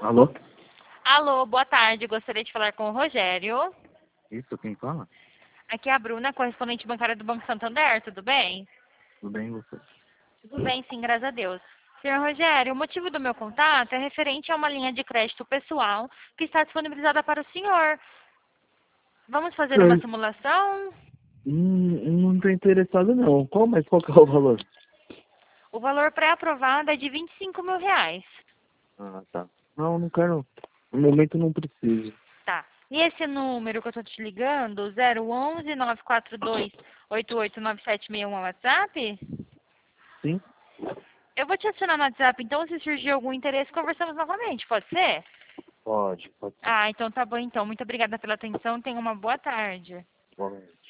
Alô? Alô, boa tarde. Gostaria de falar com o Rogério. Isso, quem fala? Aqui é a Bruna, correspondente bancária do Banco Santander. Tudo bem? Tudo bem, você? Tudo bem, sim, graças a Deus. Senhor Rogério, o motivo do meu contato é referente a uma linha de crédito pessoal que está disponibilizada para o senhor. Vamos fazer uma Sei. simulação? Não tô interessado não. Qual que é o valor? O valor pré-aprovado é de R$ 25.000. Ah, tá. Não quero. No momento não preciso. Tá. E esse número que eu estou te ligando, 011-942-889761 é o WhatsApp? Sim? Eu vou te adicionar no WhatsApp, então se surgir algum interesse, conversamos novamente, pode ser? Pode ser. Ah, então tá bom então. Muito obrigada pela atenção. Tenha uma boa tarde. Pode.